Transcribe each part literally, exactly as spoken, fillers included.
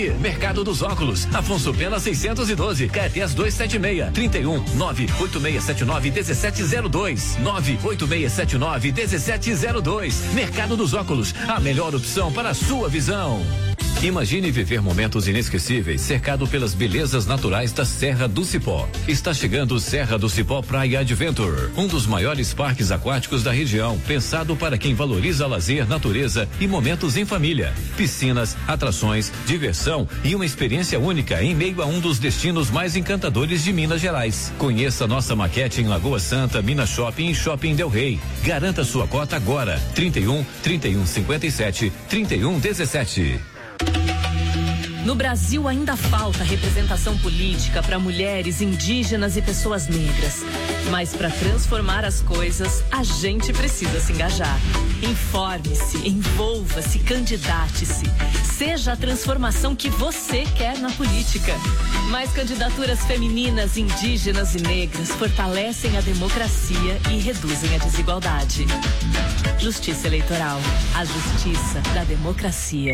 Mercado dos Óculos, Afonso Pena seiscentos e doze, Caetés duzentos e setenta e seis, trinta e um, nove oito seis sete nove, um sete zero dois, nove oito seis sete nove, um sete zero dois. Mercado dos Óculos, a melhor opção para a sua visão. Imagine viver momentos inesquecíveis cercado pelas belezas naturais da Serra do Cipó. Está chegando Serra do Cipó Praia Adventure, um dos maiores parques aquáticos da região, pensado para quem valoriza lazer, natureza e momentos em família. Piscinas, atrações, diversão e uma experiência única em meio a um dos destinos mais encantadores de Minas Gerais. Conheça nossa maquete em Lagoa Santa, Minas Shopping e Shopping Del Rey. Garanta sua cota agora. trinta e um, trinta e um, cinquenta e sete, trinta e um, dezessete. No Brasil ainda falta representação política para mulheres, indígenas e pessoas negras. Mas para transformar as coisas, a gente precisa se engajar. Informe-se, envolva-se, candidate-se. Seja a transformação que você quer na política. Mais candidaturas femininas, indígenas e negras fortalecem a democracia e reduzem a desigualdade. Justiça Eleitoral, a justiça da democracia.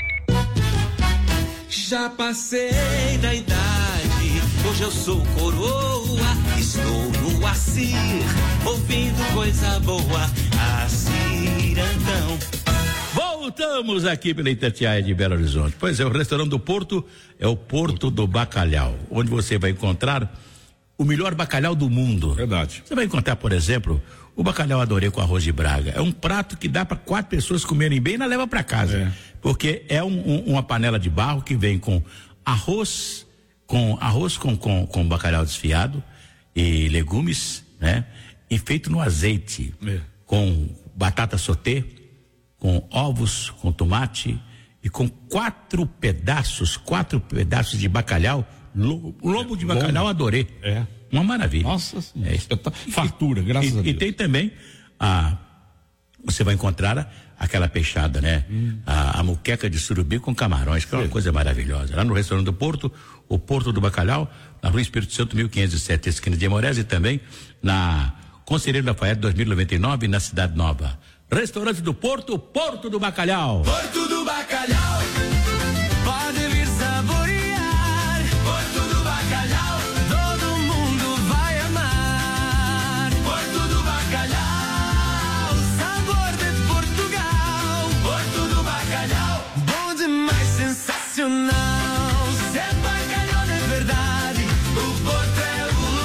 Já passei da idade, hoje eu sou coroa, estou no Acir, ouvindo coisa boa, Acir Antão. Voltamos aqui pela Itatiaia de Belo Horizonte. Pois é, o restaurante do Porto é o Porto do Bacalhau, onde você vai encontrar o melhor bacalhau do mundo. Verdade. Você vai encontrar, por exemplo, o bacalhau adorei com arroz de Braga. É um prato que dá para quatro pessoas comerem bem e não leva para casa. É. Porque é um, um, uma panela de barro que vem com arroz, com arroz com, com, com bacalhau desfiado e legumes, né? E feito no azeite, é. Com batata sauté, com ovos, com tomate e com quatro pedaços, quatro pedaços de bacalhau, lobo, lobo de bacalhau, adorei. É. Uma maravilha. Nossa Senhora. É. Fartura, graças e, a Deus. E tem também a, você vai encontrar aquela peixada, né? Hum. A, a muqueca de surubim com camarões, que é uma coisa maravilhosa. Lá no restaurante do Porto, o Porto do Bacalhau, na Rua Espírito Santo, mil quinhentos e sete, esquina de Amorés, e também na Conselheiro Lafayette, dois mil e noventa e nove, na Cidade Nova. Restaurante do Porto, Porto do Bacalhau. Porto do Bacalhau, pode vir saborear. Porto do Bacalhau, todo mundo vai amar. Porto do Bacalhau, sabor de Portugal. Porto do Bacalhau, bom demais, sensacional. Se é bacalhau de verdade, o Porto é o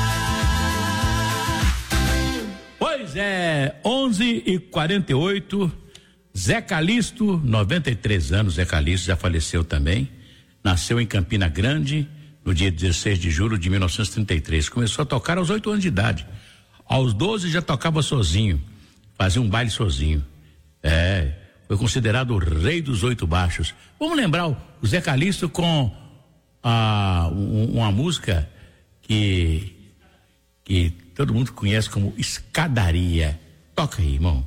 lugar. Pois é, onze e quarenta e oito. Zé Calixto, noventa e três anos, Zé Calixto já faleceu também. Nasceu em Campina Grande no dia dezesseis de julho de mil novecentos e trinta e três. Começou a tocar aos oito anos de idade. Aos doze já tocava sozinho, fazia um baile sozinho. É, foi considerado o rei dos oito baixos. Vamos lembrar o Zé Calixto com a, um, uma música que, que todo mundo conhece como Escadaria. Toca aí, irmão.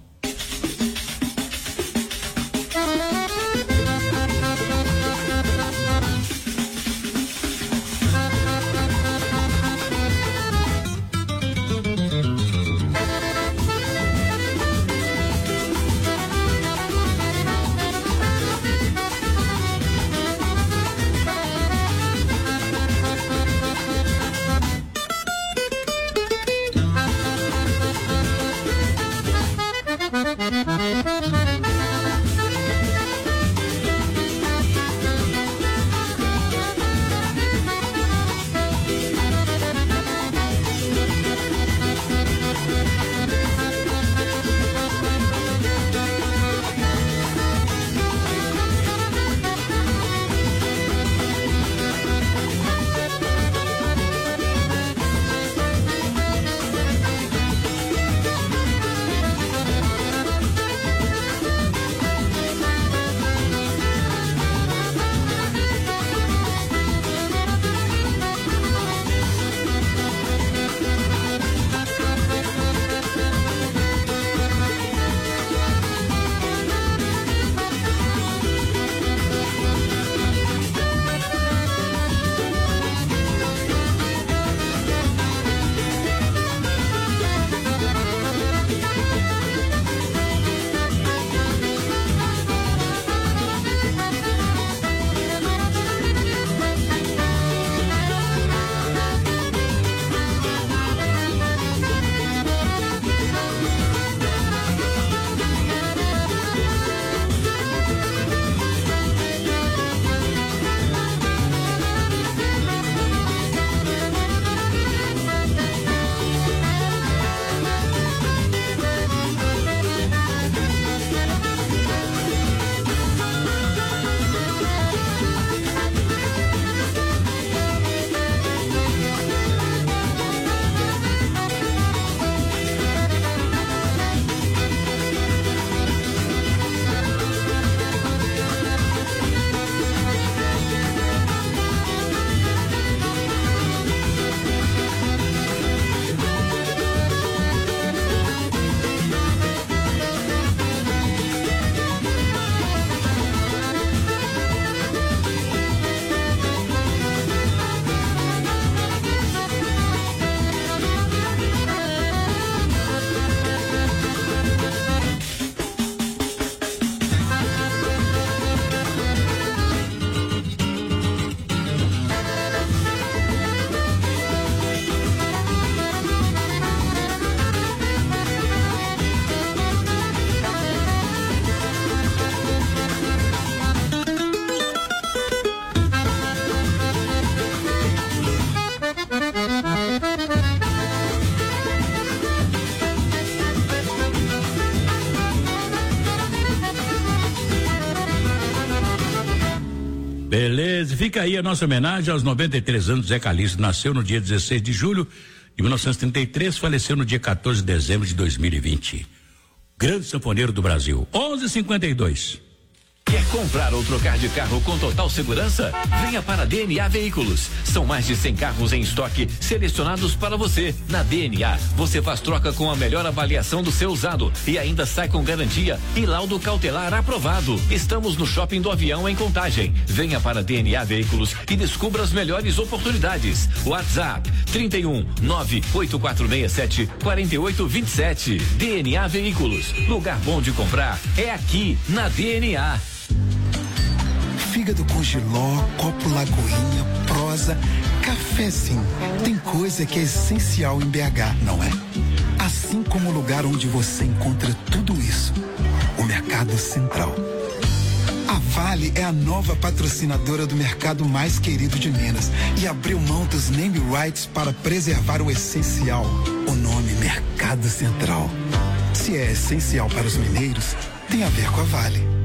Beleza, fica aí a nossa homenagem aos noventa e três anos. Zé Calixto nasceu no dia dezesseis de julho de mil novecentos e trinta e três, faleceu no dia quatorze de dezembro de dois mil e vinte. Grande sanfoneiro do Brasil. onze e cinquenta e dois. Quer comprar ou trocar de carro com total segurança? Venha para a D N A Veículos. São mais de cem carros em estoque selecionados para você. Na D N A, você faz troca com a melhor avaliação do seu usado e ainda sai com garantia e laudo cautelar aprovado. Estamos no Shopping do Avião em Contagem. Venha para a D N A Veículos e descubra as melhores oportunidades. WhatsApp trinta e um, nove oito quatro seis sete, quatro oito dois sete. D N A Veículos. Lugar bom de comprar é aqui na D N A. Fígado com jiló, copo Lagoinha, prosa, café sim. Tem coisa que é essencial em B H, não é? Assim como o lugar onde você encontra tudo isso, o Mercado Central. A Vale é a nova patrocinadora do mercado mais querido de Minas e abriu mão dos name rights para preservar o essencial, o nome Mercado Central. Se é essencial para os mineiros, tem a ver com a Vale.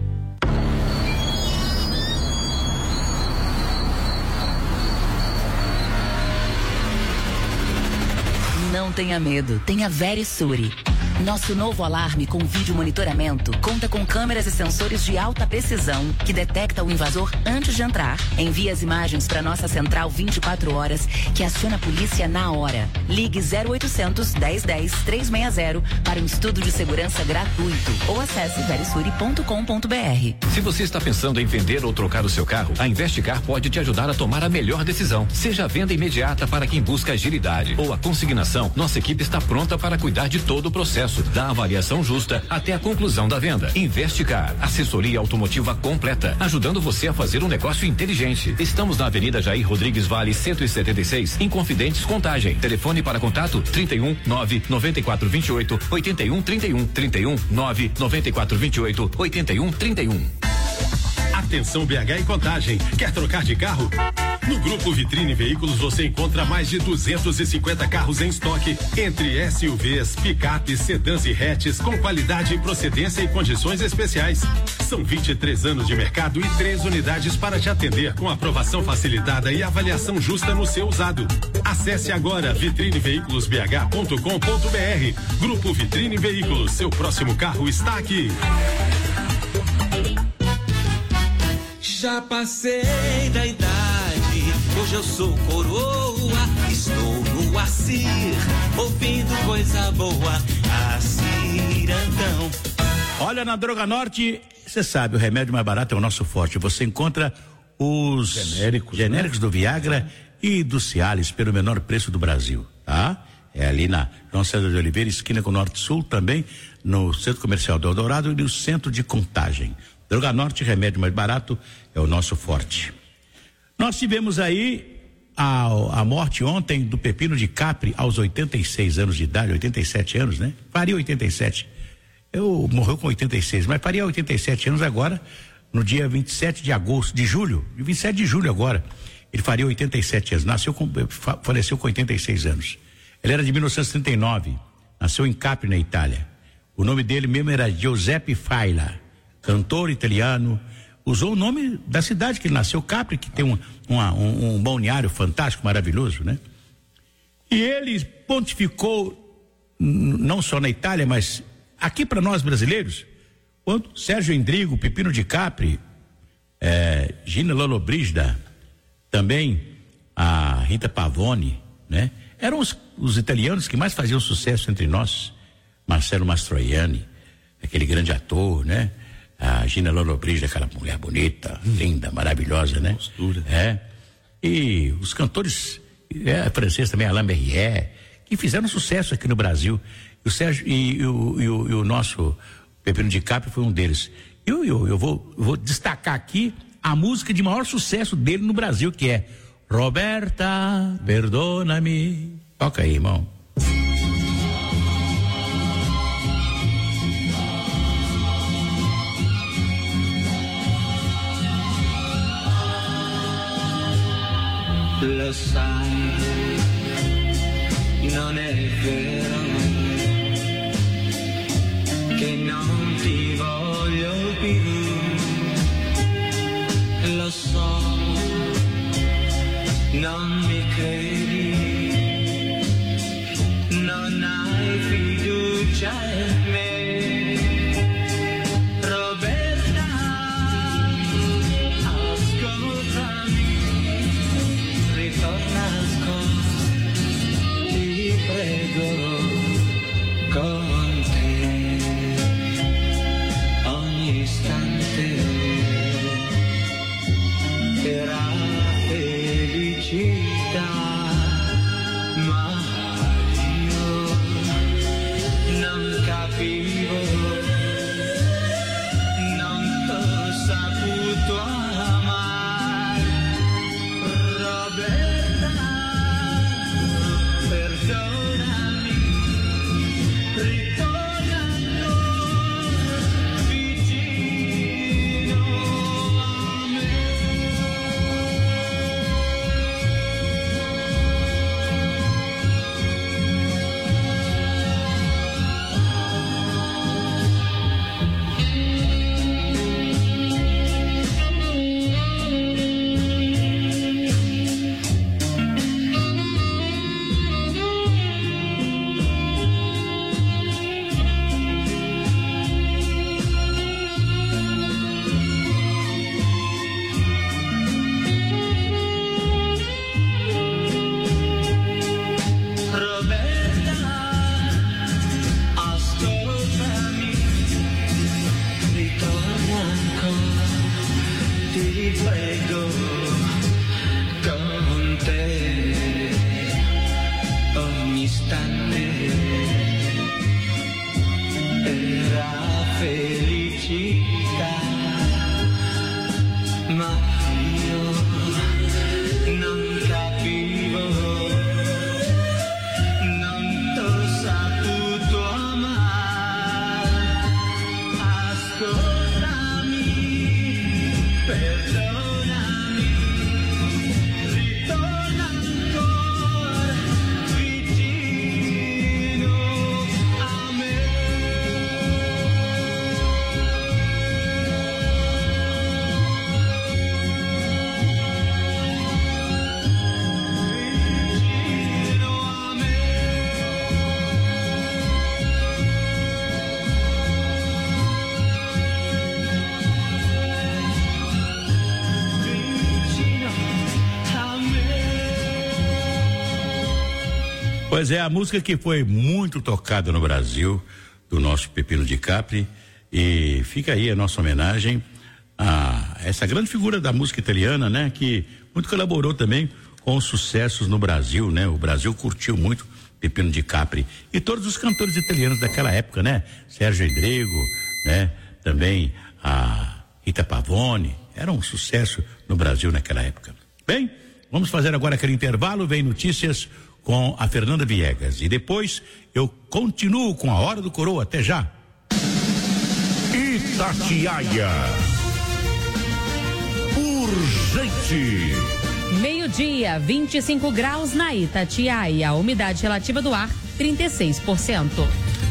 Não tenha medo, tenha Verisure. Nosso novo alarme com vídeo monitoramento conta com câmeras e sensores de alta precisão que detecta o invasor antes de entrar. Envia as imagens para nossa central vinte e quatro horas, que aciona a polícia na hora. Ligue zero oitocentos, dez dez, trezentos e sessenta para um estudo de segurança gratuito ou acesse verisure ponto com ponto br. Se você está pensando em vender ou trocar o seu carro, a Investicar pode te ajudar a tomar a melhor decisão. Seja a venda imediata para quem busca agilidade ou a consignação, nossa equipe está pronta para cuidar de todo o processo, da avaliação justa até a conclusão da venda. Investicar, assessoria automotiva completa, ajudando você a fazer um negócio inteligente. Estamos na Avenida Jair Rodrigues Vale cento e setenta e seis, em Confidentes Contagem. Telefone para contato trinta e um, nove noventa e quatro vinte e oito, oitenta e um trinta e um, trinta e um, nove noventa e quatro vinte e oito, oitenta e um trinta e um. Atenção B H e Contagem, quer trocar de carro? No Grupo Vitrine Veículos você encontra mais de duzentos e cinquenta carros em estoque, entre S U Vs, picapes, sedãs e hatches com qualidade, procedência e condições especiais. São vinte e três anos de mercado e três unidades para te atender com aprovação facilitada e avaliação justa no seu usado. Acesse agora vitrine veículos b h ponto com ponto br. Grupo Vitrine Veículos, seu próximo carro está aqui. Já passei da idade, hoje eu sou coroa, estou no Acir, ouvindo coisa boa, Acirantão. Olha, na Droga Norte, você sabe, o remédio mais barato é o nosso forte. Você encontra os genéricos, genéricos né? do Viagra e do Cialis pelo menor preço do Brasil, tá? É ali na João César de Oliveira, esquina com o Norte Sul, também no Centro Comercial do Eldorado e no Centro de Contagem. Droga Norte, remédio mais barato, é o nosso forte. Nós tivemos aí a, a morte ontem do Pepino de Capri aos oitenta e seis anos de idade, oitenta e sete anos, né? Faria oitenta e sete. Eu morreu com oitenta e seis, mas faria oitenta e sete anos agora, no dia vinte e sete de agosto, de julho, vinte e sete de julho agora. Ele faria oitenta e sete anos, nasceu com, faleceu com oitenta e seis anos. Ele era de mil novecentos e trinta e nove, nasceu em Capri, na Itália. O nome dele mesmo era Giuseppe Faila. Cantor italiano, usou o nome da cidade que ele nasceu, Capri, que tem um, uma, um, um balneário fantástico, maravilhoso, né? E ele pontificou não só na Itália, mas aqui para nós brasileiros, quando Sérgio Endrigo, Pepino de Capri, eh, Gina Lollobrigida, também a Rita Pavone, né? Eram os, os italianos que mais faziam sucesso entre nós. Marcello Mastroianni, aquele grande ator, né? A Gina Lollobrigida, aquela mulher bonita, hum. linda, maravilhosa, né? Postura. É. E os cantores é, franceses também, Alain Berrier, que fizeram sucesso aqui no Brasil. E o Sérgio e, e, o, e, o, e o nosso Pepino de Capri foi um deles. Eu, eu, eu vou, eu vou destacar aqui a música de maior sucesso dele no Brasil, que é Roberta, Perdona-me. Toca aí, irmão. Lo sai, non è vero che non ti voglio più. Lo so, non mi credi, non hai fiducia in me. Roberta, ascoltami, ritorna ancora, ti prego, con te ogni istante era felicità, ma io non capivo, non t'ho saputo amare. Roberta, perdonami, ritorna ancora vicino a me. Roberta, ascoltami, ritorna ancora, ti prego, con te ogni istante era felicità, ma io non capivo, non t'ho saputo amare. Ascoltami, perdonami, ritorna ancora vicino a me. Vicino a me. Vicino a me. Pois é, a música que foi muito tocada no Brasil, do nosso Pepino de Capri, e fica aí a nossa homenagem a essa grande figura da música italiana, né? Que muito colaborou também com os sucessos no Brasil, né? O Brasil curtiu muito Pepino de Capri e todos os cantores italianos daquela época, né? Sérgio Endrigo, né? Também a Rita Pavone, era um sucesso no Brasil naquela época. Bem, vamos fazer agora aquele intervalo, vem notícias com a Fernanda Viegas e depois eu continuo com a Hora do Coroa, até já. Itatiaia. Urgente. Meio-dia, vinte e cinco graus na Itatiaia. Umidade relativa do ar, trinta e seis por cento.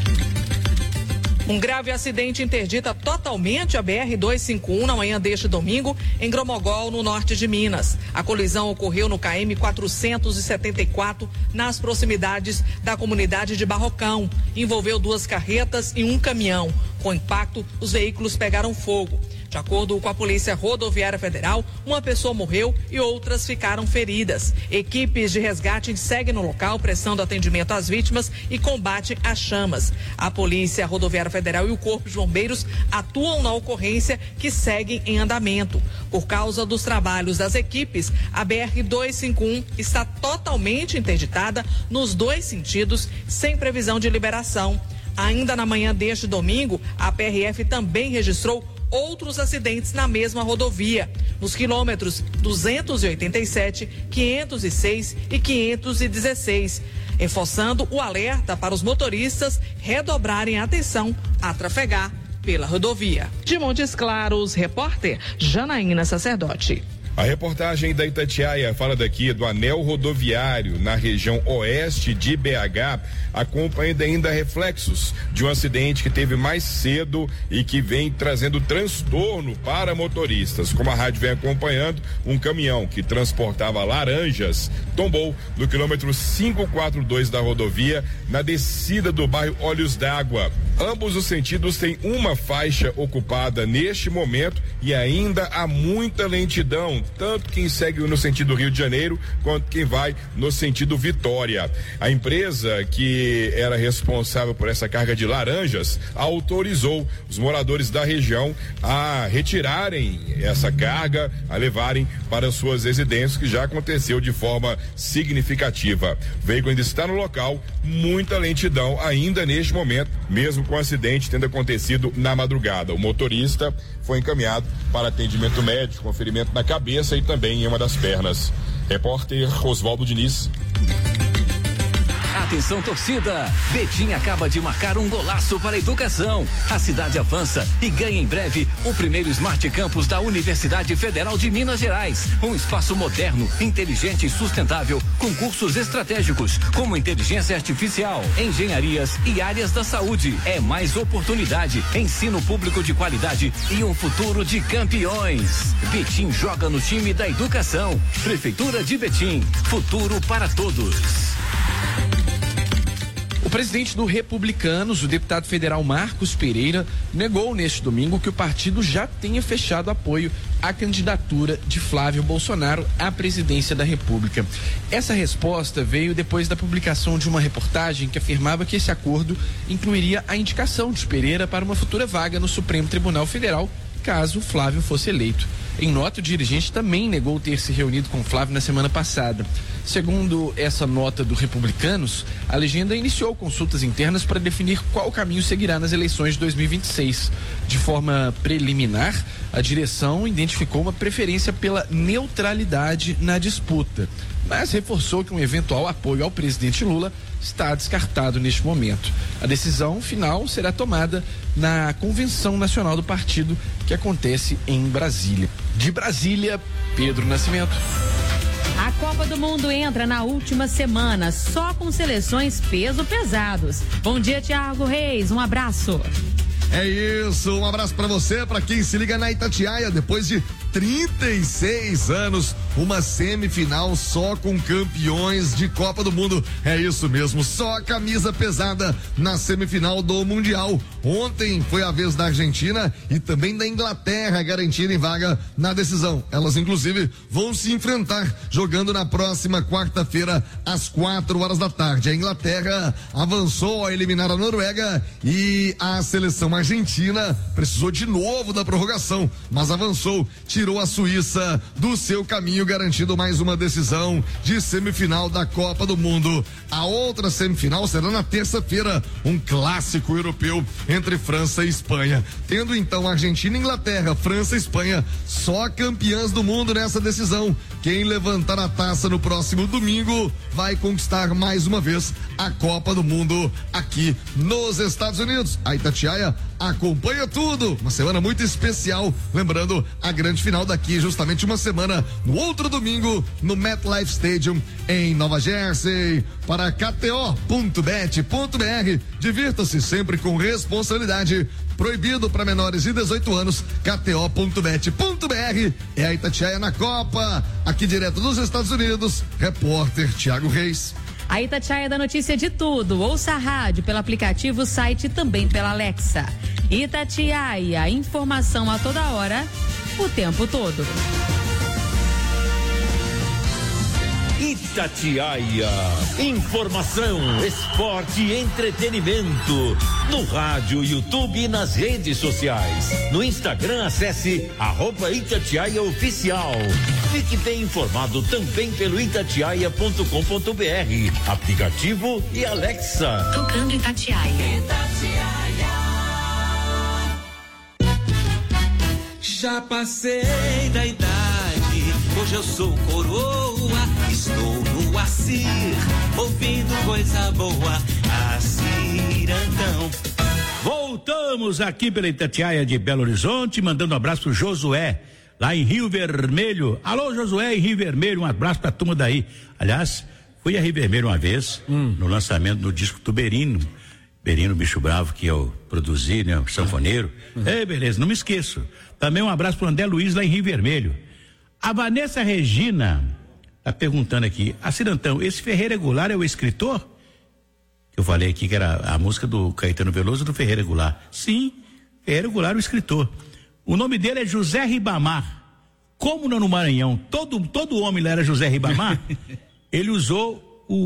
Um grave acidente interdita totalmente a B R duzentos e cinquenta e um na manhã deste domingo em Gromogol, no norte de Minas. A colisão ocorreu no K M quatrocentos e setenta e quatro, nas proximidades da comunidade de Barrocão. Envolveu duas carretas e um caminhão. Com impacto, os veículos pegaram fogo. De acordo com a Polícia Rodoviária Federal, uma pessoa morreu e outras ficaram feridas. Equipes de resgate seguem no local, prestando atendimento às vítimas e combate às chamas. A Polícia Rodoviária Federal e o Corpo de Bombeiros atuam na ocorrência, que segue em andamento. Por causa dos trabalhos das equipes, a B R duzentos e cinquenta e um está totalmente interditada nos dois sentidos, sem previsão de liberação. Ainda na manhã deste domingo, a P R F também registrou outros acidentes na mesma rodovia, nos quilômetros duzentos e oitenta e sete, quinhentos e seis e quinhentos e dezesseis, reforçando o alerta para os motoristas redobrarem a atenção a trafegar pela rodovia. De Montes Claros, repórter Janaína Sacerdote. A reportagem da Itatiaia fala daqui do anel rodoviário na região oeste de B H, acompanhando ainda reflexos de um acidente que teve mais cedo e que vem trazendo transtorno para motoristas. Como a rádio vem acompanhando, um caminhão que transportava laranjas tombou no quilômetro quinhentos e quarenta e dois da rodovia, na descida do bairro Olhos d'Água. Ambos os sentidos têm uma faixa ocupada neste momento e ainda há muita lentidão, tanto quem segue no sentido Rio de Janeiro quanto quem vai no sentido Vitória. A empresa que era responsável por essa carga de laranjas autorizou os moradores da região a retirarem essa carga, a levarem para suas residências, que já aconteceu de forma significativa. O veículo ainda está no local, muita lentidão ainda neste momento, mesmo com o acidente tendo acontecido na madrugada. O motorista foi encaminhado para atendimento médico, com ferimento na cabeça e também em uma das pernas. Repórter Oswaldo Diniz. Atenção, torcida! Betim acaba de marcar um golaço para a educação. A cidade avança e ganha em breve o primeiro Smart Campus da Universidade Federal de Minas Gerais. Um espaço moderno, inteligente e sustentável, com cursos estratégicos como inteligência artificial, engenharias e áreas da saúde. É mais oportunidade, ensino público de qualidade e um futuro de campeões. Betim joga no time da educação. Prefeitura de Betim, futuro para todos. O presidente do Republicanos, o deputado federal Marcos Pereira, negou neste domingo que o partido já tenha fechado apoio à candidatura de Flávio Bolsonaro à presidência da República. Essa resposta veio depois da publicação de uma reportagem que afirmava que esse acordo incluiria a indicação de Pereira para uma futura vaga no Supremo Tribunal Federal, caso Flávio fosse eleito. Em nota, o dirigente também negou ter se reunido com Flávio na semana passada. Segundo essa nota do Republicanos, a legenda iniciou consultas internas para definir qual caminho seguirá nas eleições de dois mil e vinte e seis. De forma preliminar, a direção identificou uma preferência pela neutralidade na disputa, mas reforçou que um eventual apoio ao presidente Lula está descartado neste momento. A decisão final será tomada na Convenção Nacional do Partido, que acontece em Brasília. De Brasília, Pedro Nascimento. A Copa do Mundo entra na última semana, só com seleções peso pesados. Bom dia, Thiago Reis, um abraço. É isso, um abraço pra você, pra quem se liga na Itatiaia, depois de trinta e seis anos, uma semifinal só com campeões de Copa do Mundo. É isso mesmo, só camisa pesada na semifinal do Mundial. Ontem foi a vez da Argentina e também da Inglaterra garantirem vaga na decisão. Elas, inclusive, vão se enfrentar jogando na próxima quarta-feira, às quatro horas da tarde. A Inglaterra avançou a eliminar a Noruega e a seleção argentina precisou de novo da prorrogação, mas avançou, tirou a Suíça do seu caminho, garantindo mais uma decisão de semifinal da Copa do Mundo. A outra semifinal será na terça-feira, um clássico europeu entre França e Espanha. Tendo então Argentina, Inglaterra, França e Espanha, só campeãs do mundo nessa decisão. Quem levantar a taça no próximo domingo vai conquistar mais uma vez a Copa do Mundo aqui nos Estados Unidos. A Itatiaia acompanha tudo, uma semana muito especial, lembrando a grande final daqui, justamente uma semana, no outro domingo, no MetLife Stadium, em Nova Jersey. Para K T O ponto bet ponto B R, divirta-se sempre com responsabilidade, proibido para menores de dezoito anos. K T O ponto bet ponto B R é a Itatiaia na Copa, aqui direto dos Estados Unidos, repórter Thiago Reis. A Itatiaia da notícia de tudo. Ouça a rádio pelo aplicativo, site e também pela Alexa. Itatiaia, informação a toda hora, o tempo todo. Itatiaia, informação, esporte e entretenimento. No rádio, YouTube e nas redes sociais. No Instagram, acesse arroba Itatiaia Oficial. Fique bem informado também pelo itatiaia ponto com ponto br, aplicativo e Alexa. Tocando Itatiaia. Itatiaia. Já passei da idade, hoje eu sou coroa, estou no Acir, ouvindo coisa boa, Acirantão. Voltamos aqui pela Itatiaia de Belo Horizonte, mandando um abraço pro Josué, lá em Rio Vermelho. Alô, Josué, em Rio Vermelho, um abraço pra turma daí. Aliás, fui a Rio Vermelho uma vez, hum. no lançamento do disco do Berino, Berino Bicho Bravo, que eu produzi, né, o sanfoneiro. Uhum. É, beleza, não me esqueço. Também um abraço pro André Luiz, lá em Rio Vermelho. A Vanessa Regina tá perguntando aqui, a Cirantão, esse Ferreira Goulart é o escritor? Eu falei aqui que era a música do Caetano Veloso do Ferreira Goulart. Sim, Ferreira Goulart é o escritor. O nome dele é José Ribamar. Como no Maranhão todo, todo homem lá era José Ribamar, ele usou o,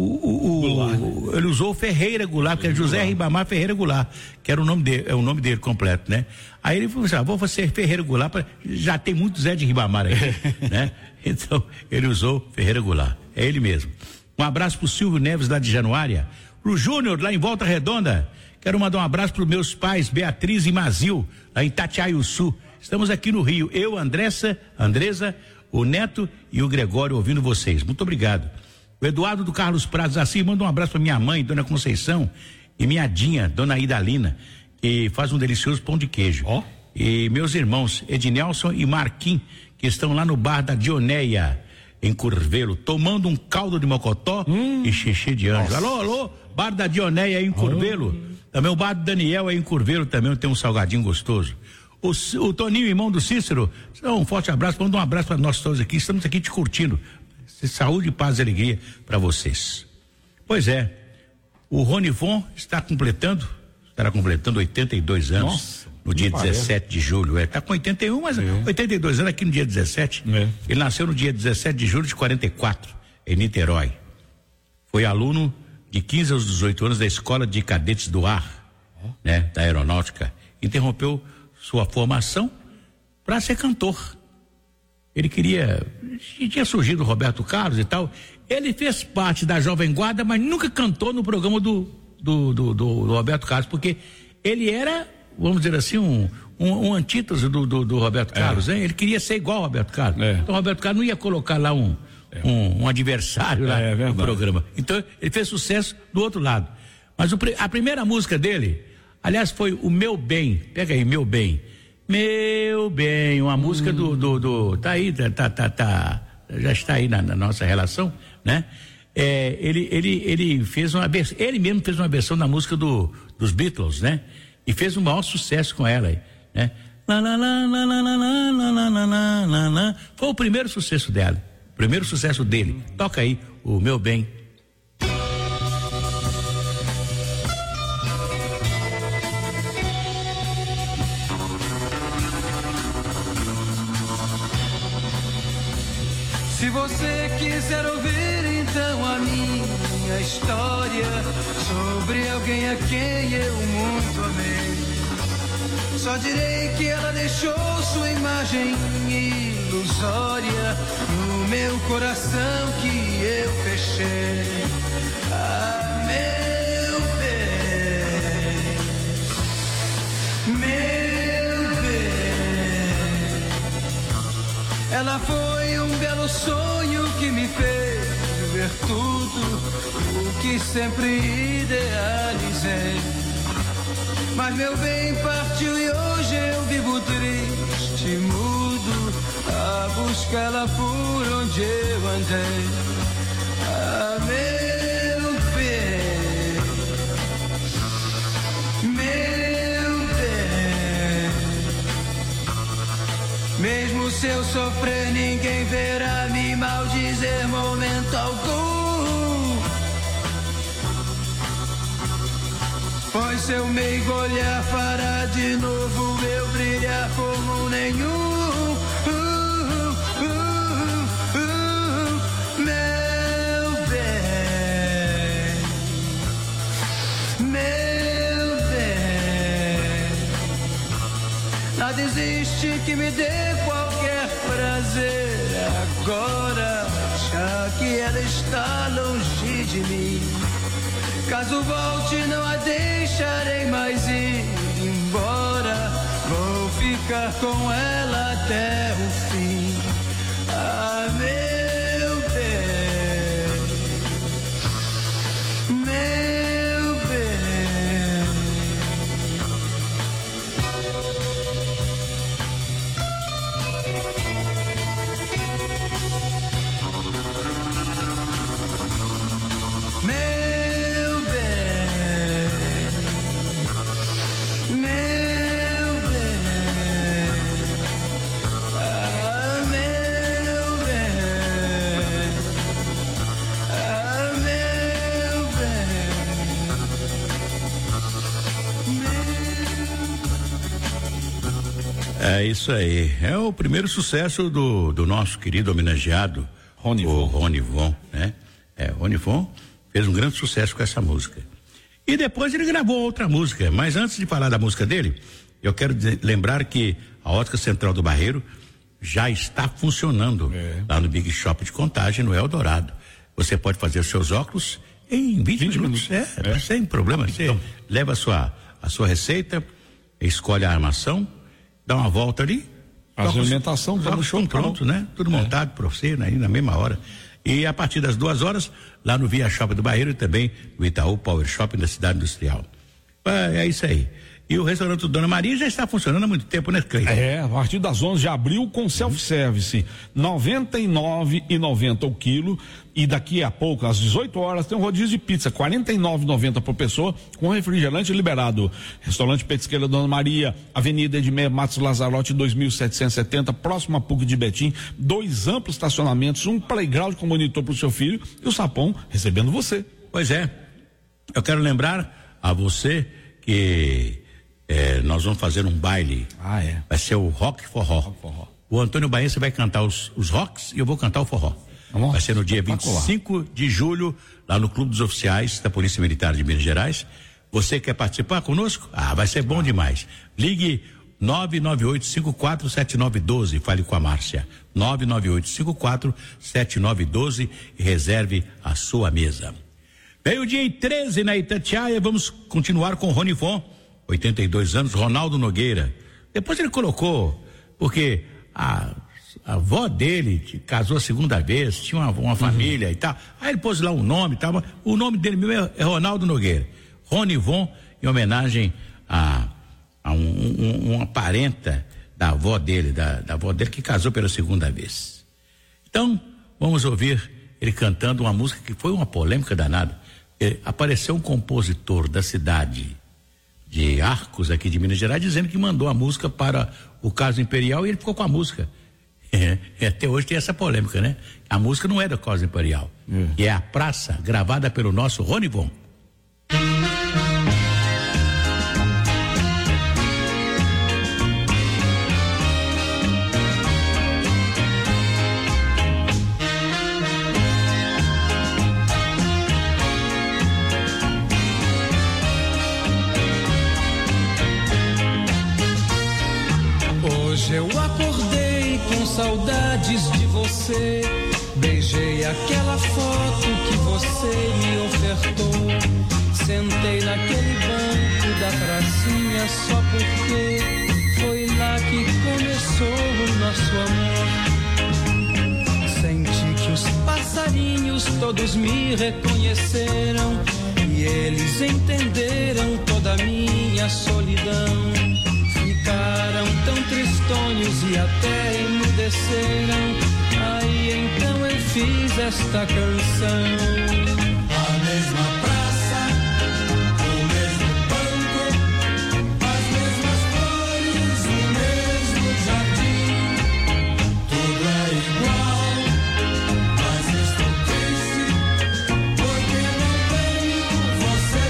o, o ele usou o Ferreira Goulart, que é José Ribamar Ferreira Goulart, que era o nome dele, é o nome dele completo, né? Aí ele falou assim, ah, vou fazer Ferreira Goulart, pra, já tem muito Zé de Ribamar aí, né? Então, ele usou Ferreira Goulart, é ele mesmo. Um abraço pro Silvio Neves lá de Januária, pro Júnior lá em Volta Redonda. Quero mandar um abraço pros meus pais, Beatriz e Mazil, lá em Itatiaiuçu. Estamos aqui no Rio, eu, Andressa, Andresa, o Neto e o Gregório ouvindo vocês. Muito obrigado. O Eduardo do Carlos Prados assim, manda um abraço para minha mãe, Dona Conceição, e minha Dinha, Dona Idalina, que faz um delicioso pão de queijo. Oh. E meus irmãos, Ednelson e Marquim, que estão lá no bar da Dioneia, em Curvelo, tomando um caldo de mocotó hum. e xixi de anjo. Nossa. Alô, alô, bar da Dioneia aí em Curvelo. Oh. Também o bar do Daniel aí em Curvelo, também tem um salgadinho gostoso. O, o Toninho, irmão do Cícero, um forte abraço, manda um abraço para nós todos aqui, estamos aqui te curtindo. Saúde, paz e alegria para vocês. Pois é, o Ronivon está completando, estará completando oitenta e dois anos. Nossa, no dia dezessete de julho. É, tá com oitenta e um, mas é. oitenta e dois anos aqui no dia dezessete. É. Ele nasceu no dia dezessete de julho de quarenta e quatro, em Niterói. Foi aluno de quinze aos dezoito anos da Escola de Cadetes do Ar, é. né, da Aeronáutica. Interrompeu sua formação para ser cantor. Ele queria, tinha surgido o Roberto Carlos e tal, ele fez parte da Jovem Guarda, mas nunca cantou no programa do do, do, do, do Roberto Carlos, porque ele era, vamos dizer assim, um, um, um antítese do, do, do Roberto Carlos, é. hein? Ele queria ser igual ao Roberto Carlos, é. então o Roberto Carlos não ia colocar lá um, é. um, um adversário lá é, é no programa, então ele fez sucesso do outro lado, mas o, a primeira música dele, aliás, foi o Meu Bem, pega aí, Meu Bem, Meu Bem, uma música hum. do, do, do, tá aí, tá, tá, tá, já está aí na, na nossa relação, né? É, ele, ele, ele fez uma versão, ele mesmo fez uma versão da música do, dos Beatles, né? E fez um maior sucesso com ela, né? Lá, lá, lá, lá, lá, lá, lá, lá, lá, lá, lá. Foi o primeiro sucesso dela, primeiro sucesso dele. Toca aí, o Meu Bem. Se você quiser ouvir então a minha história sobre alguém a quem eu muito amei, só direi que ela deixou sua imagem ilusória no meu coração que eu fechei. Ah, meu bem, meu bem, ela foi um belo sonho que me fez ver tudo o que sempre idealizei. Mas meu bem partiu e hoje eu vivo triste e mudo a buscá-la por onde eu andei. Ah, meu bem, meu bem, mesmo se eu sofrer ninguém verá me maldizer momento algum. Pois seu meigo olhar fará de novo eu brilhar como nenhum. Uh, uh, uh, meu bem, meu bem, nada existe que me dê qualquer prazer agora, já que ela está longe de mim. Caso volte, não a deixarei mais ir embora. Vou ficar com ela até o fim. Ah, meu bem, meu bem. É isso aí. É o primeiro sucesso do, do nosso querido homenageado, Rony Von. Rony Von, né? É, Rony Von fez um grande sucesso com essa música. E depois ele gravou outra música. Mas antes de falar da música dele, eu quero dizer, lembrar que a Ótica Central do Barreiro já está funcionando é. lá no Big Shop de Contagem, no Eldorado. Você pode fazer os seus óculos em vinte, vinte minutos. minutos. É, é, sem problema. Você então. leva a sua, a sua receita, escolhe a armação, dá uma volta ali. A alimentação tá no show pronto, né? Tudo é. montado para você, né? na mesma hora. E a partir das duas horas, lá no Via Shopping do Barreiro e também no Itaú Power Shopping da Cidade Industrial. É, é isso aí. E o restaurante do Dona Maria já está funcionando há muito tempo, né, Cleiton? É, a partir das onze de abril com self-service, noventa e nove reais e noventa centavos o quilo, e daqui a pouco, às dezoito horas, tem um rodízio de pizza, quarenta e nove reais e noventa centavos por pessoa, com refrigerante liberado. Restaurante Petisqueira Dona Maria, Avenida Edmé Matos Lazarotti, dois mil setecentos e setenta, próximo a P U C de Betim, dois amplos estacionamentos, um playground com monitor para o seu filho e o Sapão recebendo você. Pois é, eu quero lembrar a você que É, nós vamos fazer um baile. Ah, é. Vai ser o Rock Forró. Rock Forró. O Antônio Baense vai cantar os, os rocks e eu vou cantar o forró. Vamos. Vai ser no dia vinte e cinco de julho, lá no Clube dos Oficiais da Polícia Militar de Minas Gerais. Você quer participar conosco? Ah, vai ser bom ah. demais. Ligue nove nove oito cinco quatro sete nove um dois, fale com a Márcia. nove nove oito cinco quatro sete nove um dois e reserve a sua mesa. Meio-dia e treze na Itatiaia, vamos continuar com o Rony Von. oitenta e dois anos, Ronaldo Nogueira. Depois ele colocou, porque a, a avó dele casou a segunda vez, tinha uma, uma uhum. família e tal. Aí ele pôs lá um nome e tal. O nome dele mesmo é, é Ronaldo Nogueira. Rony Von, em homenagem a, a um, um, uma parenta da avó dele, da, da avó dele que casou pela segunda vez. Então, vamos ouvir ele cantando uma música que foi uma polêmica danada. Ele, apareceu um compositor da cidade de Arcos, aqui de Minas Gerais, dizendo que mandou a música para o Caso Imperial e ele ficou com a música. É, até hoje tem essa polêmica, né? A música não é do Caso Imperial, é. que é a Praça, gravada pelo nosso Rony Von. Eu acordei com saudades de você, beijei aquela foto que você me ofertou, sentei naquele banco da pracinha só porque foi lá que começou o nosso amor. Senti que os passarinhos todos me reconheceram e eles entenderam toda a minha solidão. Ficaram tão tristonhos e até emudeceram. Aí então eu fiz esta canção. A mesma praça, o mesmo banco, as mesmas cores, o mesmo jardim. Tudo é igual, mas estou triste porque não tenho você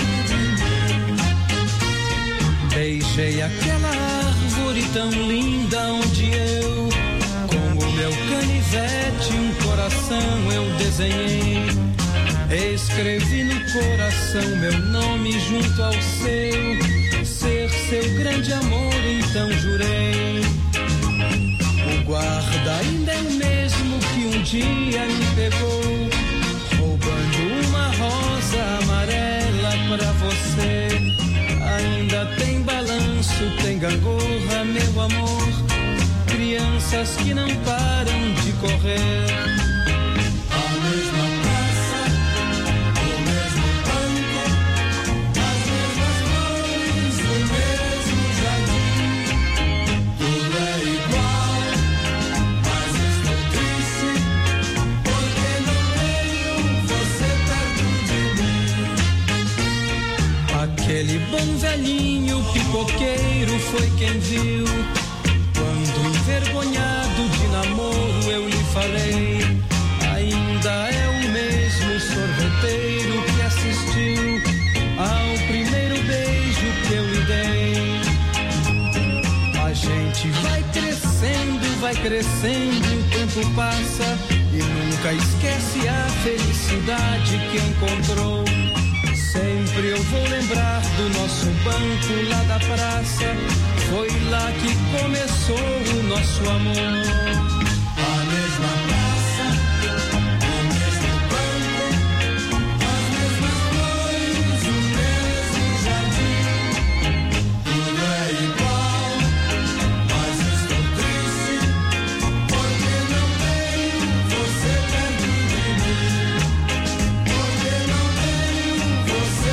perto de mim. Beijei aquela árvore tão linda onde eu, com o meu canivete, um coração eu desenhei. Escrevi no coração meu nome junto ao seu, ser seu grande amor, então jurei. O guarda ainda é o mesmo que um dia me pegou, roubando uma rosa amarela pra você. Ainda tem balanço, tem gangorra, meu amor, crianças que não param de correr. A mesma praça, o mesmo banco, as mesmas cores, o mesmo jardim. Tudo é igual, mas estou triste porque não tenho você perto de mim. Aquele bom velhinho pipoqueiro foi quem viu, quando envergonhado de namoro eu lhe falei. Ainda é o mesmo sorveteiro que assistiu ao primeiro beijo que eu lhe dei. A gente sempre o tempo passa e nunca esquece a felicidade que encontrou. Sempre eu vou lembrar do nosso banco lá da praça, foi lá que começou o nosso amor. A mesma praça, o mesmo banco, as mesmas flores, o mesmo jardim, tudo é igual, mas estou triste, porque não tenho você perto de mim, porque não tenho você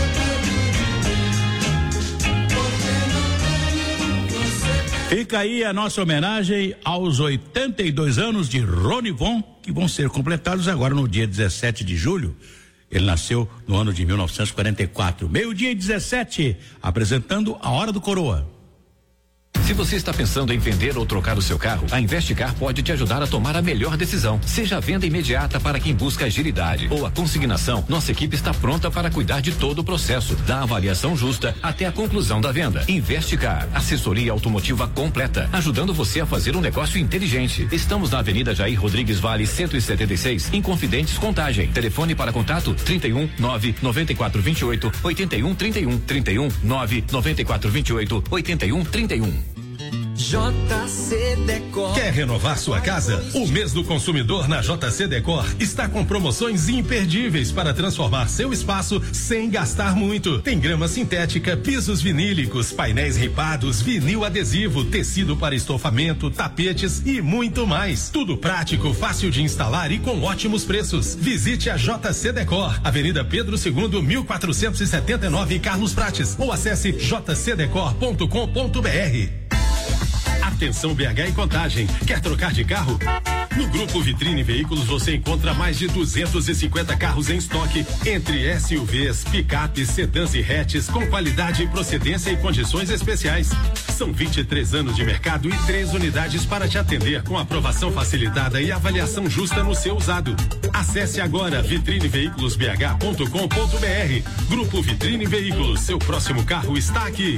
perto de mim, porque não tenho você perto de mim. Fica aí a nossa homenagem aos oitenta e dois anos de Ronivon, que vão ser completados agora no dia dezessete de julho. Ele nasceu no ano de mil novecentos e quarenta e quatro. Meio-dia e dezessete, apresentando a Hora do Coroa. Se você está pensando em vender ou trocar o seu carro, a Investicar pode te ajudar a tomar a melhor decisão. Seja a venda imediata para quem busca agilidade ou a consignação, nossa equipe está pronta para cuidar de todo o processo, da avaliação justa até a conclusão da venda. Investicar, assessoria automotiva completa, ajudando você a fazer um negócio inteligente. Estamos na Avenida Jair Rodrigues Vale cento e setenta e seis, em Confidentes Contagem. Telefone para contato trinta e um, nove, noventa e quatro, vinte e oito, oitenta e um, trinta e um, trinta e um, nove, noventa e quatro, vinte e oito, oitenta e um, trinta e um. J C Decor. Quer renovar sua casa? O mês do consumidor na J C Decor está com promoções imperdíveis para transformar seu espaço sem gastar muito. Tem grama sintética, pisos vinílicos, painéis ripados, vinil adesivo, tecido para estofamento, tapetes e muito mais. Tudo prático, fácil de instalar e com ótimos preços. Visite a J C Decor, Avenida Pedro segundo, mil quatrocentos e setenta e nove, Carlos Prates, ou acesse j c decor ponto com ponto b r. Atenção B H e Contagem, quer trocar de carro? No Grupo Vitrine Veículos você encontra mais de duzentos e cinquenta carros em estoque, entre S U Vs, picapes, sedãs e hatches com qualidade, procedência e condições especiais. São vinte e três anos de mercado e três unidades para te atender com aprovação facilitada e avaliação justa no seu usado. Acesse agora vitrine veículos b h ponto com ponto b r. Grupo Vitrine Veículos, seu próximo carro está aqui.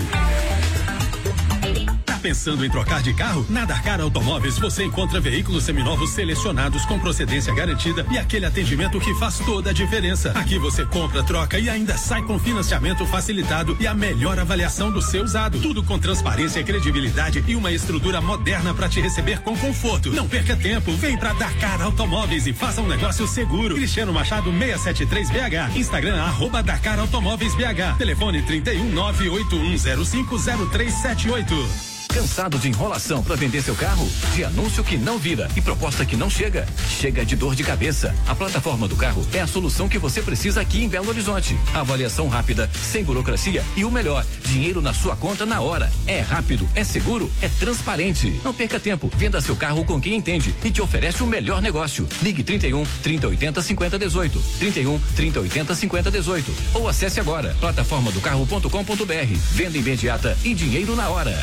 Pensando em trocar de carro? Na Dakar Automóveis você encontra veículos seminovos selecionados com procedência garantida e aquele atendimento que faz toda a diferença. Aqui você compra, troca e ainda sai com financiamento facilitado e a melhor avaliação do seu usado. Tudo com transparência, credibilidade e uma estrutura moderna para te receber com conforto. Não perca tempo, vem pra Dakar Automóveis e faça um negócio seguro. Cristiano Machado seiscentos e setenta e três B H. Instagram arroba Dakar Automóveis B H. Telefone trinta e um, nove oito um zero cinco zero três sete oito. Cansado de enrolação para vender seu carro? De anúncio que não vira e proposta que não chega? Chega de dor de cabeça. A plataforma do carro é a solução que você precisa aqui em Belo Horizonte. Avaliação rápida, sem burocracia e o melhor, dinheiro na sua conta na hora. É rápido, é seguro, é transparente. Não perca tempo, venda seu carro com quem entende e te oferece o melhor negócio. Ligue trinta e um, trinta, oitenta, cinquenta, dezoito. trinta e um, trinta, oitenta, cinquenta, dezoito. Ou acesse agora plataforma do carro ponto com ponto b r. Venda imediata e dinheiro na hora.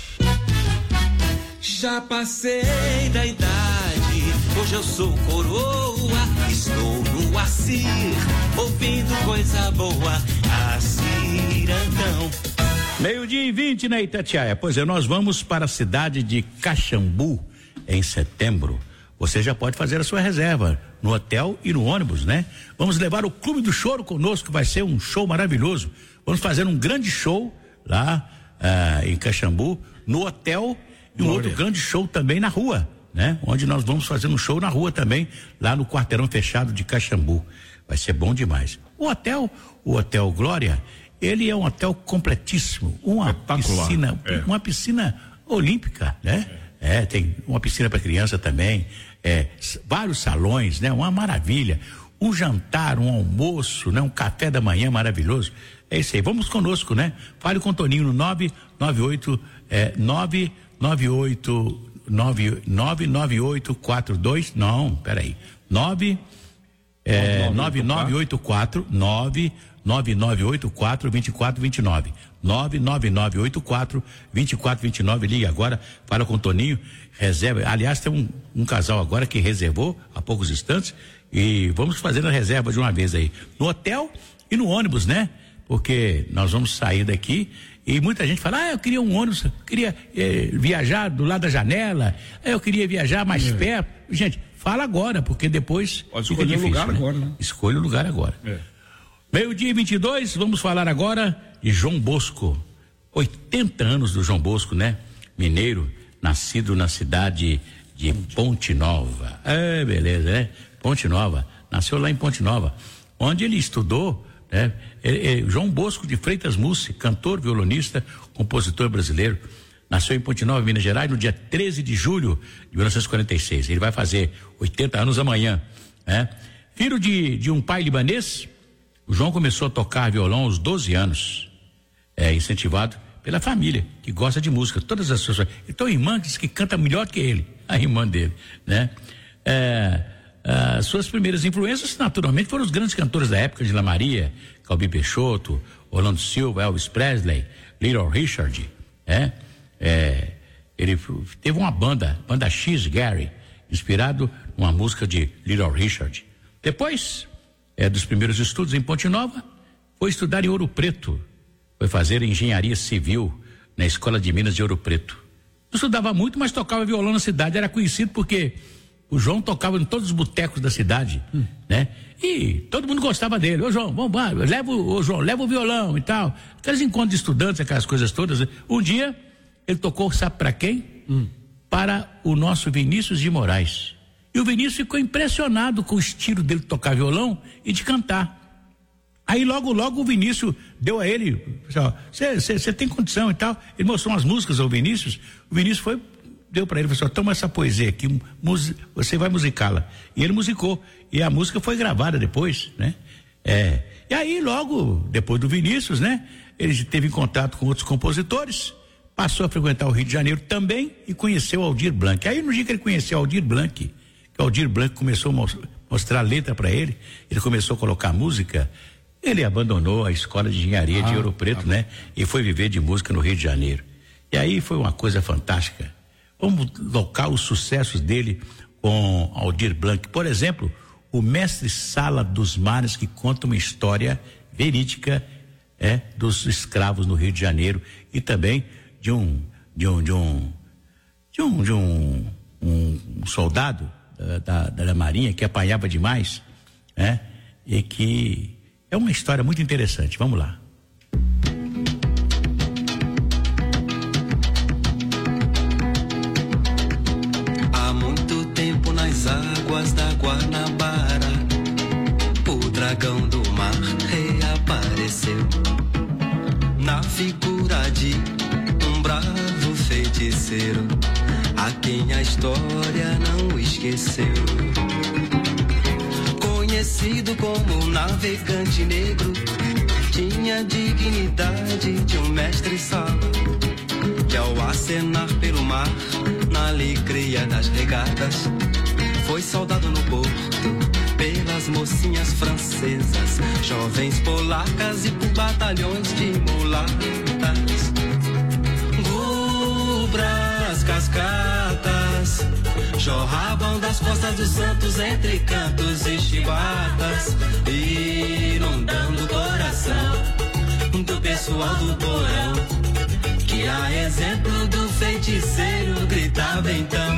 Já passei da idade, hoje eu sou coroa, estou no Acir, ouvindo coisa boa, Acir Antão. Meio-dia e vinte na Itatiaia. Pois é, nós vamos para a cidade de Caxambu em setembro. Você já pode fazer a sua reserva no hotel e no ônibus, né? Vamos levar o Clube do Choro conosco, vai ser um show maravilhoso. Vamos fazer um grande show lá ah, em Caxambu, no hotel, e um Glória. Outro grande show também na rua, né? Onde nós vamos fazer um show na rua também, lá no quarteirão fechado de Caxambu. Vai ser bom demais. O hotel, o Hotel Glória, ele é um hotel completíssimo, uma piscina, é. uma piscina olímpica, né? É, é tem uma piscina para criança também, é, vários salões, né? Uma maravilha. Um jantar, um almoço, né? Um café da manhã maravilhoso. É isso aí. Vamos conosco, né? Fale com o Toninho no nove nove oito é, nove nove oito nove nove oito quatro dois, não, peraí. nove é, nove nove oito quatro nove nove nove oito quatro dois quatro dois nove nove nove nove oito quatro dois quatro dois nove. Ligue agora, fala com o Toninho, reserva. Aliás, tem um, um casal agora que reservou há poucos instantes e vamos fazendo a reserva de uma vez aí no hotel e no ônibus, né? porque nós vamos sair daqui e muita gente fala, ah, eu queria um ônibus, eu queria eh, viajar do lado da janela, eu queria viajar mais é. perto. Gente, fala agora, porque depois pode fica escolher difícil, o lugar né? agora, né? Escolha o lugar agora. É. Meio-dia e vinte e dois, vamos falar agora de João Bosco. oitenta anos do João Bosco, né? Mineiro, nascido na cidade de Ponte Nova. É, beleza, né? Ponte Nova. Nasceu lá em Ponte Nova, onde ele estudou, né? É, é, João Bosco de Freitas Mussi, cantor, violonista, compositor brasileiro. Nasceu em Ponte Nova, Minas Gerais, no dia treze de julho de mil novecentos e quarenta e seis. Ele vai fazer oitenta anos amanhã, né? Filho de, de um pai libanês, o João começou a tocar violão aos doze anos, é, incentivado pela família, que gosta de música, todas as pessoas. Então a irmã diz que canta melhor que ele, a irmã dele, né? É, as suas primeiras influências, naturalmente, foram os grandes cantores da época, de La Maria, Calbi Peixoto, Orlando Silva, Elvis Presley, Little Richard, né? É, ele teve uma banda, banda X Gary, inspirado numa música de Little Richard. Depois, é, dos primeiros estudos em Ponte Nova, foi estudar em Ouro Preto, foi fazer engenharia civil na Escola de Minas de Ouro Preto. Não estudava muito, mas tocava violão na cidade, era conhecido porque o João tocava em todos os botecos da cidade, hum. né? E todo mundo gostava dele. Ô João, vamos lá, leva o, ô João, leva o violão e tal. Aqueles encontros de estudantes, aquelas coisas todas. Um dia, ele tocou, sabe para quem? Hum. Para o nosso Vinícius de Moraes. E o Vinícius ficou impressionado com o estilo dele de tocar violão e de cantar. Aí logo, logo o Vinícius deu a ele, você tem condição e tal. Ele mostrou umas músicas ao Vinícius, o Vinícius foi, deu para ele, falou assim, toma essa poesia aqui, você vai musicá-la. E ele musicou, e a música foi gravada depois, né? É, e aí logo, depois do Vinícius, né? Ele teve contato com outros compositores, passou a frequentar o Rio de Janeiro também e conheceu o Aldir Blanc. Aí no dia que ele conheceu o Aldir Blanc, que o Aldir Blanc começou a mostrar a letra para ele, ele começou a colocar música. Ele abandonou a escola de engenharia ah, de Ouro Preto, ah, né? E foi viver de música no Rio de Janeiro. E aí foi uma coisa fantástica. Vamos tocar os sucessos dele com Aldir Blanc. Por exemplo, o Mestre Sala dos Mares, que conta uma história verídica, é, dos escravos no Rio de Janeiro e também de um de um de um de um, de um, um, um soldado da, da, da Marinha que apanhava demais, né? E que é uma história muito interessante. Vamos lá. Há muito tempo nas águas da Guanabara, o dragão do mar reapareceu na figura de um bravo feiticeiro, a quem a história não esqueceu. Conhecido como navegante negro, tinha dignidade de um mestre-sala, que ao acenar pelo mar, na alegria das regatas, foi saudado no porto pelas mocinhas francesas, jovens polacas e por batalhões de mulatas. Rubras cascatas jorravam das costas dos santos entre cantos e chibatas, inundando o coração do pessoal do porão, que a exemplo do feiticeiro gritava então: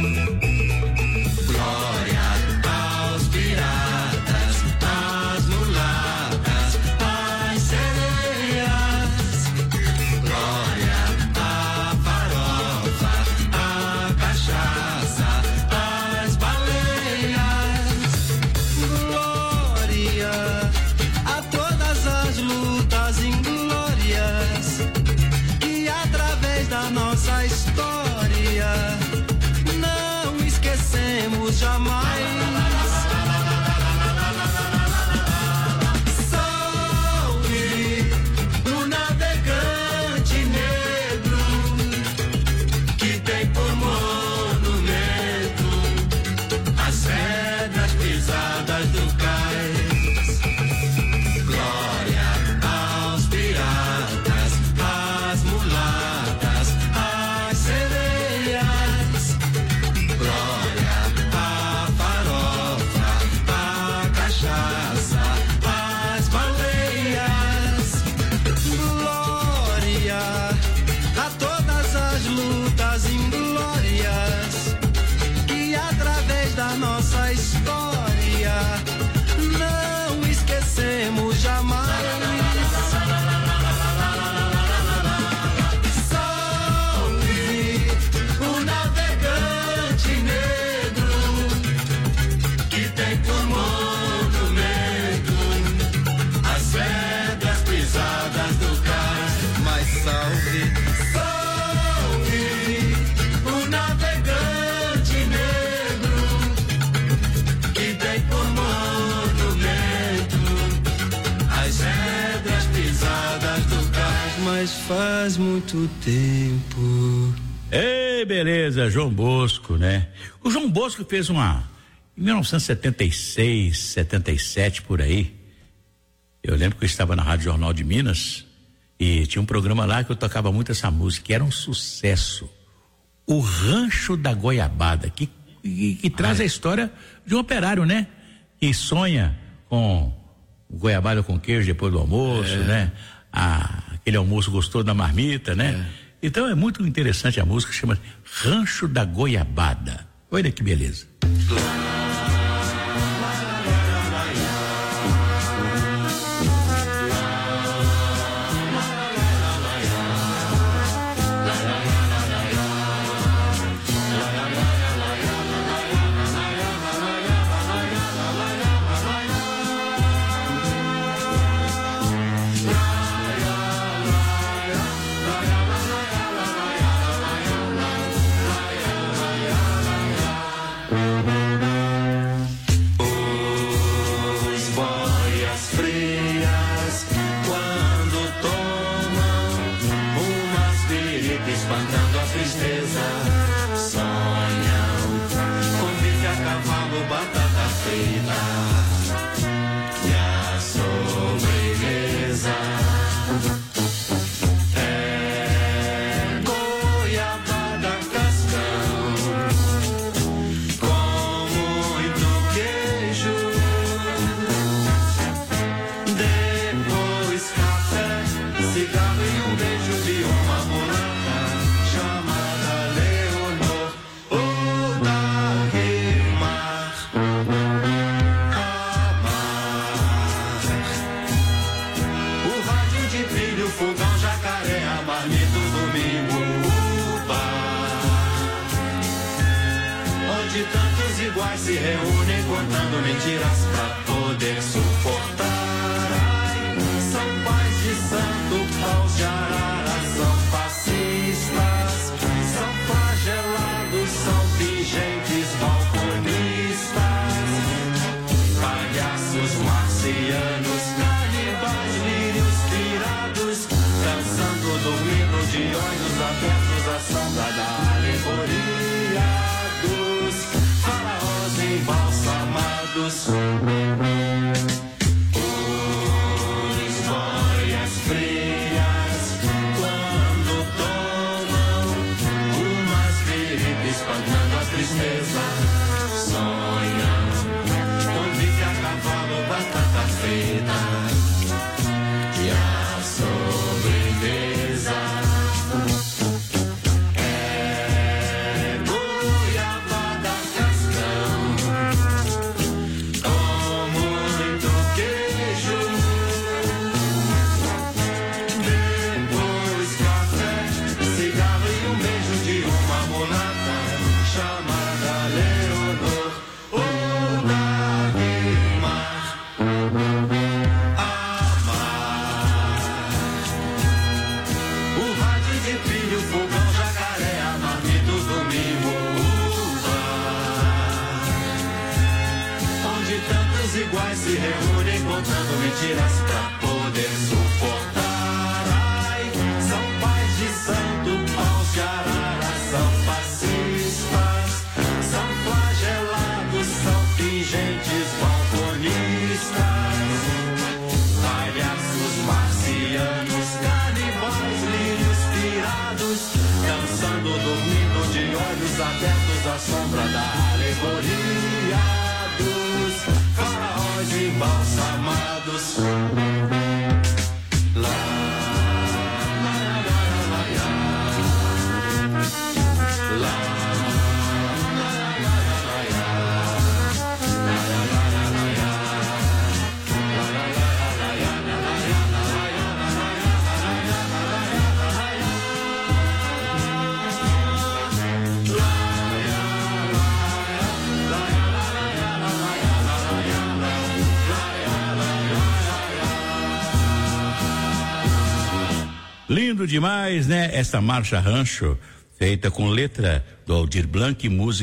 glória aos piratas, às mulatas, às sereias, glória à farofa, à cachaça, às baleias, glória a todas as lutas inglórias que através da nossa história não esquecemos jamais. faz muito tempo. Ei, beleza, João Bosco, né? O João Bosco fez uma, em mil novecentos e setenta e seis, setenta e sete, por aí. Eu lembro que eu estava na Rádio Jornal de Minas e tinha um programa lá que eu tocava muito essa música, que era um sucesso. O Rancho da Goiabada, que, que, que traz a história de um operário, né? Que sonha com goiabada com queijo depois do almoço, é. né? Ah, aquele almoço gostoso da marmita, né? É. Então é muito interessante a música, chama Rancho da Goiabada. Olha que beleza. Lindo demais, né? Essa marcha Rancho, feita com letra do Aldir Blanc e música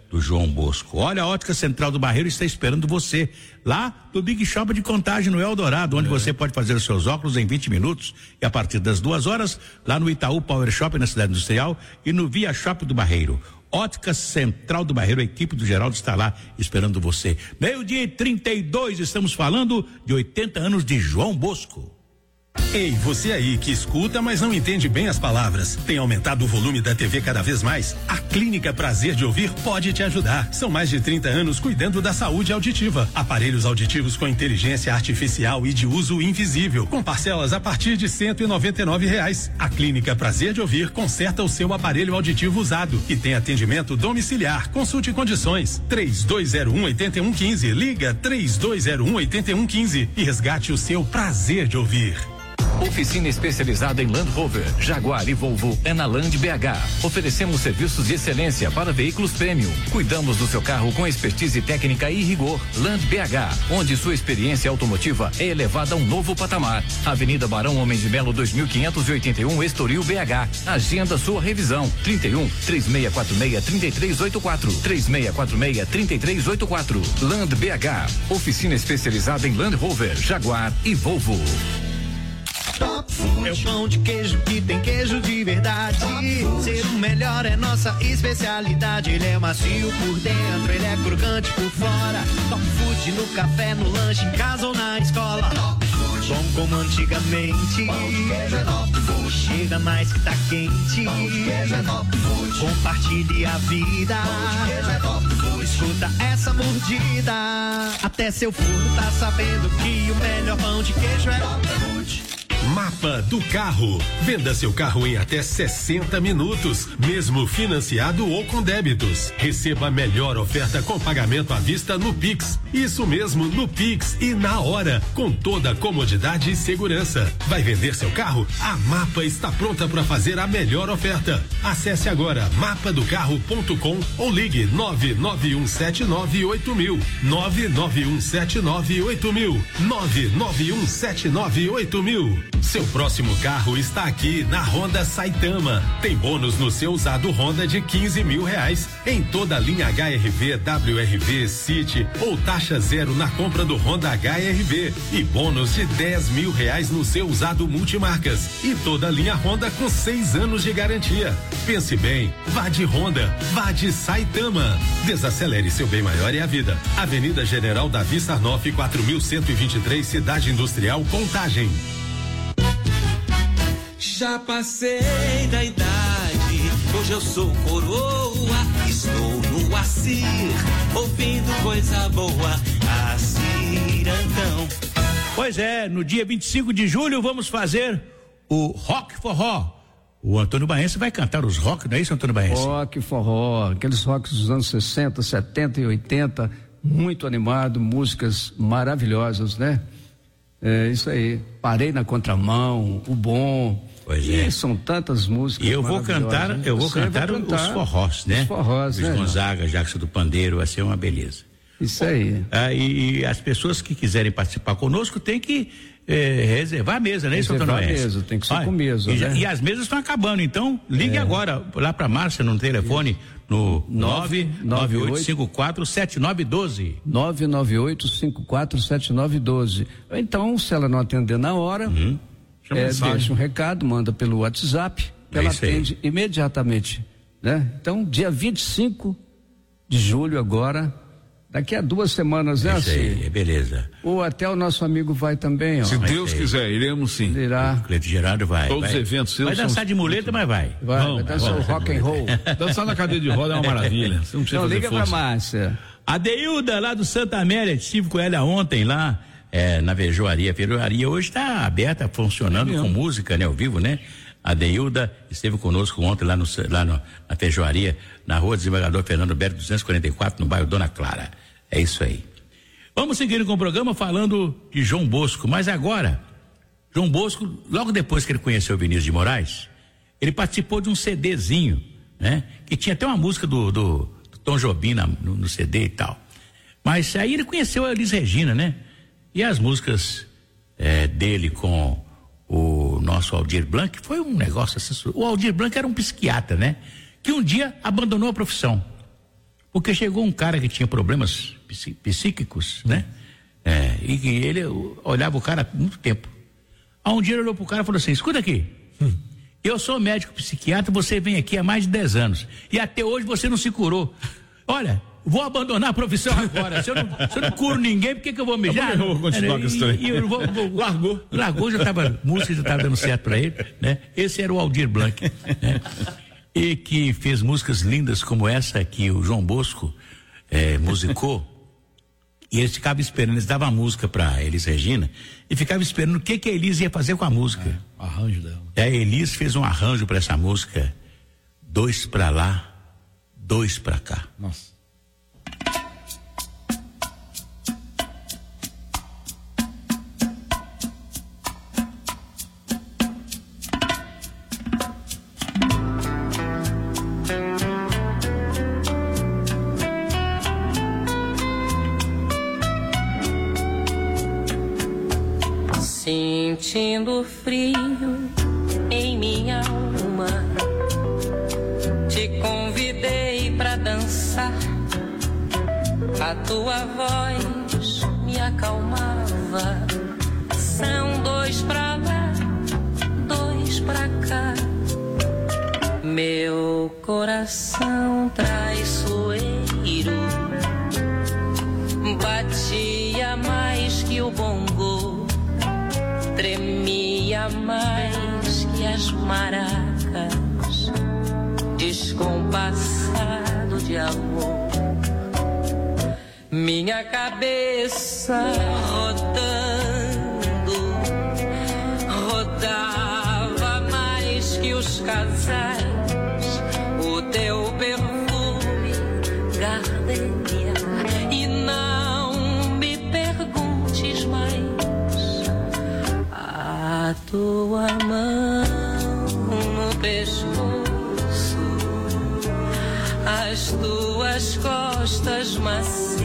do João Bosco. Olha, a Ótica Central do Barreiro está esperando você lá no Big Shop de Contagem, no Eldorado, onde é. você pode fazer os seus óculos em vinte minutos e a partir das duas horas, lá no Itaú Power Shop, na Cidade Industrial, e no Via Shop do Barreiro. Ótica Central do Barreiro, a equipe do Geraldo está lá esperando você. Meio-dia e trinta e dois, estamos falando de oitenta anos de João Bosco. Ei, você aí que escuta, mas não entende bem as palavras. Tem aumentado o volume da T V cada vez mais? A Clínica Prazer de Ouvir pode te ajudar. São mais de trinta anos cuidando da saúde auditiva. Aparelhos auditivos com inteligência artificial e de uso invisível, com parcelas a partir de cento e noventa e nove reais. A Clínica Prazer de Ouvir conserta o seu aparelho auditivo usado e tem atendimento domiciliar. Consulte condições. três dois zero um, oito um um cinco. Liga três dois zero um, oito um um cinco e resgate o seu prazer de ouvir. Oficina especializada em Land Rover, Jaguar e Volvo é na Land B H. Oferecemos serviços de excelência para veículos premium. Cuidamos do seu carro com expertise técnica e rigor. Land B H, onde sua experiência automotiva é elevada a um novo patamar. Avenida Barão Homem de Melo dois mil quinhentos e oitenta e um, Estoril B H. Agenda sua revisão. trinta e um, três seis quatro seis, três três oito quatro. três seis quatro seis, três três oito quatro. Land B H, oficina especializada em Land Rover, Jaguar e Volvo. Top Food é o pão de queijo que tem queijo de verdade. Ser o melhor é nossa especialidade. Ele é macio por dentro, ele é crocante por fora. Top Food no café, no lanche, em casa ou na escola. Top Food, bom como antigamente. Pão de queijo é Top Food. Chega mais que tá quente. Pão de queijo é Top Food. Compartilhe a vida. Pão de queijo é Top Food. Escuta essa mordida. Até seu forno tá sabendo que o melhor pão de queijo é Top Food. Mapa do Carro. Venda seu carro em até sessenta minutos, mesmo financiado ou com débitos. Receba a melhor oferta com pagamento à vista no Pix. Isso mesmo, no Pix e na hora, com toda a comodidade e segurança. Vai vender seu carro? A Mapa está pronta para fazer a melhor oferta. Acesse agora mapa do carro ponto com ou ligue nove nove um sete nove oito mil. nove nove um sete nove oito mil. nove nove um sete nove oito mil. Seu próximo carro está aqui na Honda Saitama. Tem bônus no seu usado Honda de quinze mil reais em toda a linha H R V, W R V, City ou taxa zero na compra do Honda H R V e bônus de dez mil reais no seu usado multimarcas e toda a linha Honda com seis anos de garantia. Pense bem, vá de Honda, vá de Saitama. Desacelere, seu bem maior é a vida. Avenida General Davi Sarnoff, quatro mil cento e vinte e três, Cidade Industrial, Contagem. Já passei da idade, hoje eu sou coroa, estou no Acir, ouvindo coisa boa, Acirantão. Pois é, no dia vinte e cinco de julho vamos fazer o Rock Forró. O Antônio Baense vai cantar os rock, não é isso, Antônio Baense? Rock Forró, aqueles rocks dos anos sessenta, setenta e oitenta, muito animado, músicas maravilhosas, né? É isso aí, Parei na Contramão, O Bom. Pois e é. São tantas músicas. E eu vou cantar, né? eu vou cantar, cantar os forrós, né? Os forrós, Luiz né? Gonzaga, Jackson do Pandeiro, vai ser uma beleza. Isso aí. Ah, e, e as pessoas que quiserem participar conosco tem que eh, reservar a mesa, né? Reservar a mesa, tem que ser com mesa, e, né? e as mesas estão acabando, então ligue É. agora lá para Márcia no telefone no nove nove oito cinco quatro sete nove um dois. nove nove oito cinco quatro sete nove um dois. Então, se ela não atender na hora, Uhum. Chama é, mensagem. deixa um recado, manda pelo WhatsApp, que É ela isso aí. atende imediatamente, né? Então, dia vinte e cinco de julho agora, daqui a duas semanas, né, Isso aí, assim? é beleza. Ou até o nosso amigo vai também, ó. Se Vai Deus ser. quiser, iremos sim. Irá. O Cleito Gerardo vai. Todos vai, os eventos seus vai são- dançar de muleta, mas vai. Vai, Vamos, vai dançar o vamos. rock and roll. Dançar na cadeira de roda é uma maravilha. Você não precisa Então, fazer liga pra força. Márcia. A Deilda, lá do Santa Amélia, estive com ela ontem lá, é, na Vejoaria. A Vejoaria hoje está aberta, funcionando É com música, né, ao vivo, né? A Deilda esteve conosco ontem lá, no, lá no, na Vejoaria, na rua Desembargador Fernando Berto, duzentos e quarenta e quatro, no bairro Dona Clara. É isso aí. Vamos seguir com o programa falando de João Bosco, mas agora, João Bosco, logo depois que ele conheceu o Vinícius de Moraes, ele participou de um CDzinho, né? Que tinha até uma música do, do, do Tom Jobim na, no, no C D e tal. Mas aí ele conheceu a Elis Regina, né? E as músicas é, dele com o nosso Aldir Blanc foi um negócio assim. O Aldir Blanc era um psiquiatra, né? Que um dia abandonou a profissão. Porque chegou um cara que tinha problemas psí- psíquicos, né? É, e que ele olhava o cara há muito tempo. Aí um dia ele olhou pro cara e falou assim: escuta aqui, hum. eu sou médico psiquiatra, você vem aqui há mais de dez anos e até hoje você não se curou. Olha, vou abandonar a profissão agora. Se eu não, se eu não curo ninguém, por que que eu vou mijar? Eu vou continuar com isso também. E eu vou, vou, largou. Largou, já tava, música já estava dando certo para ele, né? Esse era o Aldir Blanc, né? E que fez músicas lindas como essa que o João Bosco eh, musicou. E eles ficavam esperando, eles davam a música pra Elis Regina e ficavam esperando o que que a Elis ia fazer com a música. É, o arranjo dela. E a Elis fez um arranjo para essa música, dois pra lá, dois pra cá. Nossa. Sentindo frio em minha alma, te convidei pra dançar. A tua voz me acalmava. São dois pra lá, dois pra cá. Meu coração traiçoeiro batia mais que o bongo, tremia mais que as maracas, descompassado de amor. Minha cabeça rodando, rodava mais que os casais, o teu perfume, gardenia. E não me perguntes mais, a tua mão no pescoço, as tuas costas macias,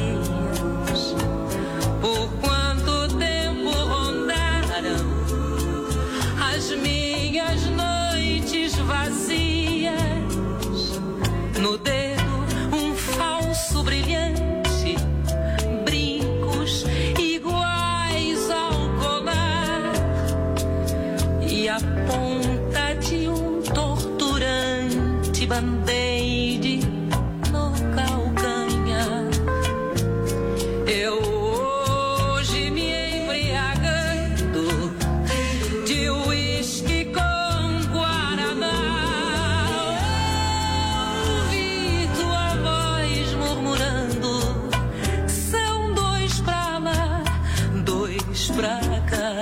por quanto tempo rondaram as minhas noites vazias. No dedo um falso brilhante, brincos iguais ao colar e a ponta de um torturante band-aid no calcanhar. Eu hoje me embriagando de uísque com guaraná, ouvi tua voz murmurando, são dois pra lá, dois pra cá.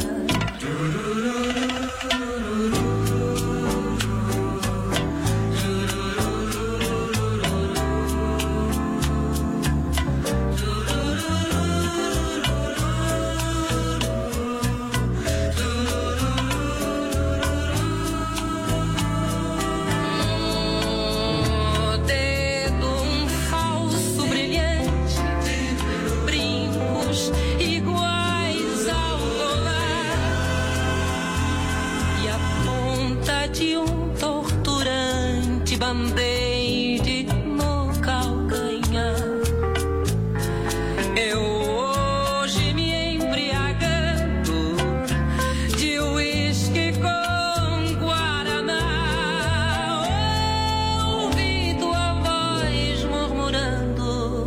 Band-aid no calcanhar. Eu hoje me embriagando de uísque com guaraná, ouvi tua voz murmurando,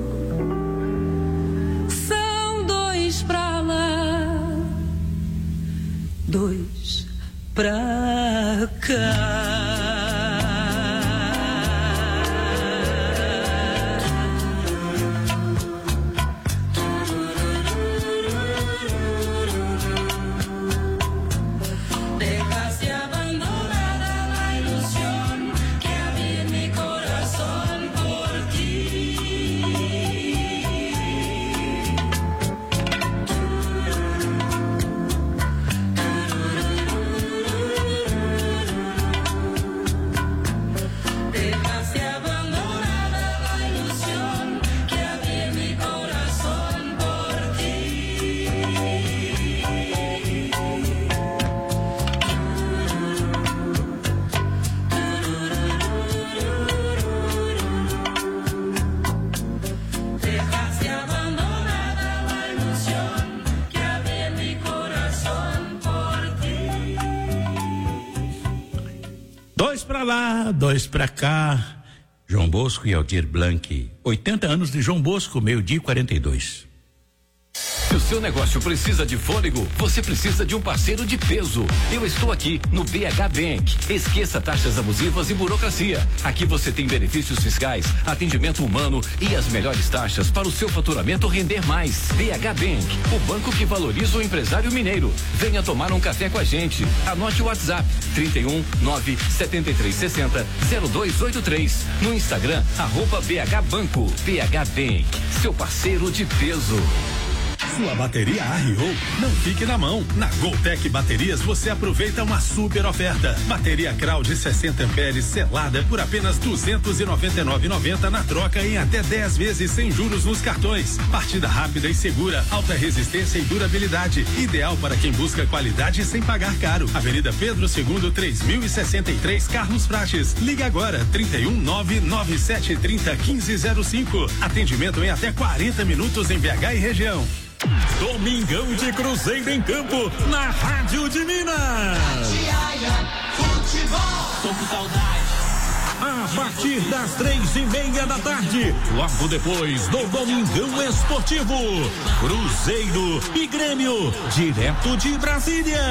são dois pra lá, dois pra cá. lá, dois pra cá. João Bosco e Aldir Blanc. oitenta anos de João Bosco, meio-dia e quarenta e dois. Se o seu negócio precisa de fôlego, você precisa de um parceiro de peso. Eu estou aqui no B H Bank. Esqueça taxas abusivas e burocracia. Aqui você tem benefícios fiscais, atendimento humano e as melhores taxas para o seu faturamento render mais. B H Bank, o banco que valoriza o empresário mineiro. Venha tomar um café com a gente. Anote o WhatsApp trinta e um, nove, setenta e três, sessenta, zero dois oito três. No Instagram, arroba B H Banco. B H Bank, seu parceiro de peso. Sua bateria arriou? Não fique na mão. Na Goltec Baterias você aproveita uma super oferta. Bateria Crau de sessenta amperes selada por apenas duzentos e noventa e nove reais e noventa centavos na troca em até dez vezes sem juros nos cartões. Partida rápida e segura, alta resistência e durabilidade. Ideal para quem busca qualidade sem pagar caro. Avenida Pedro segundo, três mil e sessenta e três, Carlos Prates. Ligue agora, trinta e um, nove nove sete trinta, quinze zero cinco. Atendimento em até quarenta minutos em B H e região. Domingão de Cruzeiro em campo, na Rádio de Minas. Tô com saudade. A partir das três e meia da tarde, logo depois do Domingão Esportivo, Cruzeiro e Grêmio, direto de Brasília.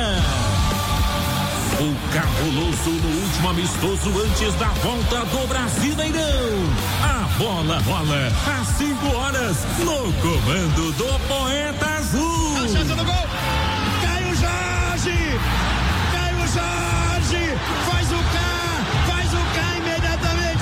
O cabuloso no último amistoso antes da volta do Brasileirão. A bola rola às cinco horas no comando do Poeta Azul. A chance do gol. Caio Jorge. Caio Jorge. Faz o K. Faz o K imediatamente.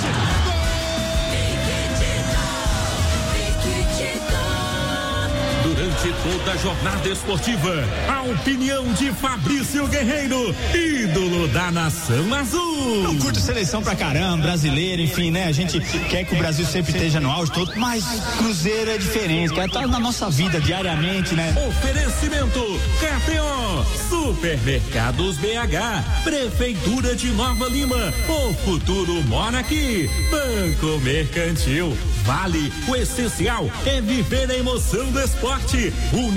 Durante toda a jornada esportiva, a opinião de Fabrício Guerreiro, ídolo da Nação Azul. Eu curto seleção pra caramba, brasileiro, enfim, né? A gente quer que o Brasil sempre esteja no auge todo, mas Cruzeiro é diferente, quer estar na nossa vida diariamente, né? Oferecimento K T O, Supermercados B H, Prefeitura de Nova Lima, o futuro mora aqui. Banco Mercantil, Vale, o essencial é viver a emoção do esporte.